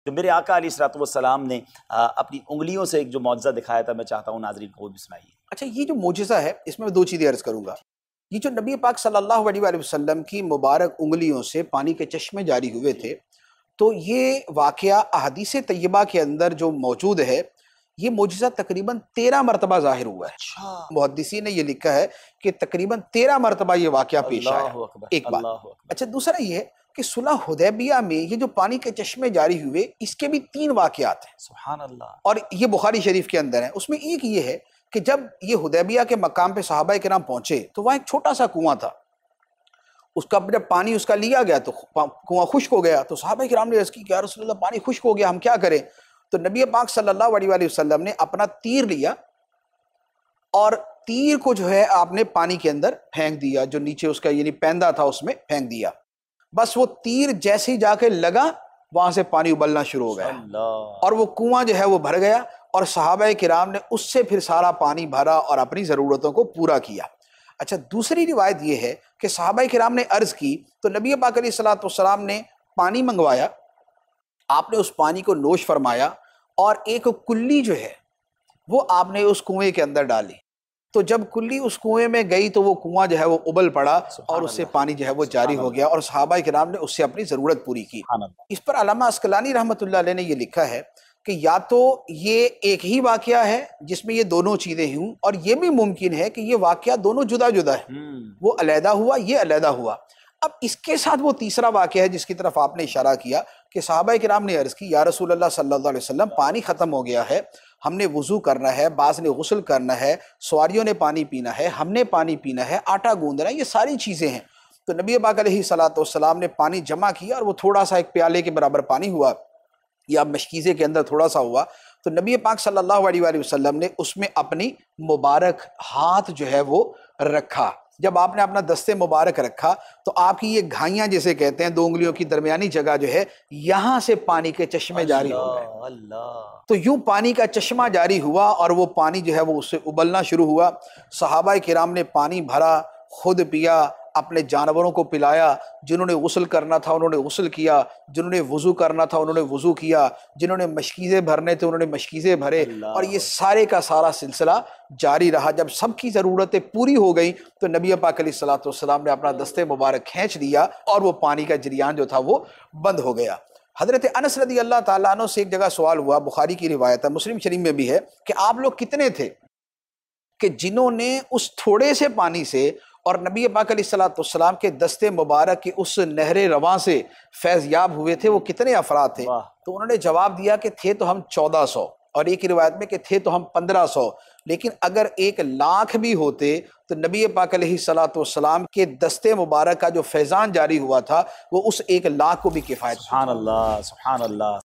جو میرے آقا علیہ الصلوۃ والسلام نے اپنی انگلیوں سے ایک جو معجزہ دکھایا تھا، میں چاہتا ہوں ناظرین کو وہ بھی سنائیے۔ اچھا، یہ جو معجزہ ہے اس میں 2 چیزیں عرض کروں گا۔ یہ جو نبی پاک صلی اللہ علیہ وآلہ وسلم کی مبارک انگلیوں سے پانی کے چشمے جاری ہوئے تھے، تو یہ واقعہ احادیث طیبہ کے اندر جو موجود ہے، یہ معجزہ تقریباً 13 مرتبہ ظاہر ہوا ہے۔ محدثین نے یہ لکھا ہے کہ تقریباً 13 مرتبہ یہ واقعہ پیش آیا، ایک بات۔ اچھا، دوسرا یہ ہے کہ صلح حدیبیہ میں یہ جو پانی کے چشمے جاری ہوئے، اس کے بھی 3 واقعات ہیں، سبحان اللہ، اور یہ بخاری شریف کے اندر ہیں۔ اس میں ایک یہ ہے کہ جب یہ حدیبیہ کے مقام پہ صحابہ کرام پہنچے تو وہاں ایک چھوٹا سا کنواں تھا، اس کا جب پانی اس کا لیا گیا تو کنواں خشک ہو گیا، تو صحابہ کرام نے عرض کی کہ یا رسول اللہ پانی خشک ہو گیا، ہم کیا کریں؟ تو نبی پاک صلی اللہ علیہ وآلہ وسلم نے اپنا تیر لیا اور تیر کو جو ہے آپ نے پانی کے اندر پھینک دیا، جو نیچے اس کا یعنی پیندہ تھا اس میں پھینک دیا۔ بس وہ تیر جیسے ہی جا کے لگا، وہاں سے پانی ابلنا شروع ہو گیا اور وہ کنواں جو ہے وہ بھر گیا، اور صحابہ کرام نے اس سے پھر سارا پانی بھرا اور اپنی ضرورتوں کو پورا کیا۔ اچھا، دوسری روایت یہ ہے کہ صحابہ کرام نے عرض کی تو نبی پاک علیہ الصلوۃ والسلام نے پانی منگوایا، آپ نے اس پانی کو نوش فرمایا، اور ایک کلی جو ہے وہ آپ نے اس کنویں کے اندر ڈالی۔ تو جب کلی اس کنویں میں گئی تو وہ کنواں جو ہے وہ ابل پڑا اور اس سے پانی جو ہے وہ جاری ہو گیا، اور صحابہ کرام نے اس سے اپنی ضرورت پوری کی۔ اس پر علامہ عسقلانی رحمۃ اللہ علیہ نے یہ لکھا ہے کہ یا تو یہ ایک ہی واقعہ ہے جس میں یہ دونوں چیزیں ہوں، اور یہ بھی ممکن ہے کہ یہ واقعہ دونوں جدا جدا ہے، وہ علیحدہ ہوا، یہ علیحدہ ہوا۔ اب اس کے ساتھ وہ تیسرا واقعہ ہے جس کی طرف آپ نے اشارہ کیا کہ صحابہ کرام نے عرض کی یا رسول اللہ صلی اللہ علیہ وسلم پانی ختم ہو گیا ہے، ہم نے وضو کرنا ہے، بعض نے غسل کرنا ہے، سواریوں نے پانی پینا ہے، ہم نے پانی پینا ہے، آٹا گوندنا ہے، یہ ساری چیزیں ہیں۔ تو نبی پاک علیہ الصلوۃ والسلام نے پانی جمع کیا، اور وہ تھوڑا سا ایک پیالے کے برابر پانی ہوا، یا مشکیزے کے اندر تھوڑا سا ہوا۔ تو نبی پاک صلی اللہ علیہ وآلہ وسلم نے اس میں اپنی مبارک ہاتھ جو ہے وہ رکھا۔ جب آپ نے اپنا دستے مبارک رکھا تو آپ کی یہ گھائیاں جسے کہتے ہیں، 2 انگلیوں کی درمیانی جگہ جو ہے، یہاں سے پانی کے چشمے جاری ہو گئے۔ تو یوں پانی کا چشمہ جاری ہوا، اور وہ پانی جو ہے وہ اس سے ابلنا شروع ہوا۔ صحابہ کرام نے پانی بھرا، خود پیا، اپنے جانوروں کو پلایا، جنہوں نے غسل کرنا تھا انہوں نے غسل کیا، جنہوں نے وضو کرنا تھا انہوں نے وضو کیا، جنہوں نے مشکیزے بھرنے تھے انہوں نے مشکیزے بھرے، اور یہ سارے کا سارا سلسلہ جاری رہا۔ جب سب کی ضرورتیں پوری ہو گئیں تو نبی پاک علیہ الصلوۃ والسلام نے اپنا دستے مبارک کھینچ دیا، اور وہ پانی کا جریان جو تھا وہ بند ہو گیا۔ حضرت انس رضی اللہ تعالیٰ عنہ سے ایک جگہ سوال ہوا، بخاری کی روایت ہے، مسلم شریف میں بھی ہے، کہ آپ لوگ کتنے تھے کہ جنہوں نے اس تھوڑے سے پانی سے اور نبی پاک علیہ الصلوۃ والسلام کے دستے مبارک کی اس نہر رواں سے فیض یاب ہوئے تھے، وہ کتنے افراد تھے؟ تو انہوں نے جواب دیا کہ تھے تو ہم 1400، اور ایک روایت میں کہ تھے تو ہم 1500، لیکن اگر 1,00,000 بھی ہوتے تو نبی پاک علیہ الصلوۃ والسلام کے دستے مبارک کا جو فیضان جاری ہوا تھا وہ اس 1,00,000 کو بھی کفایت۔ سبحان اللہ، سبحان اللہ۔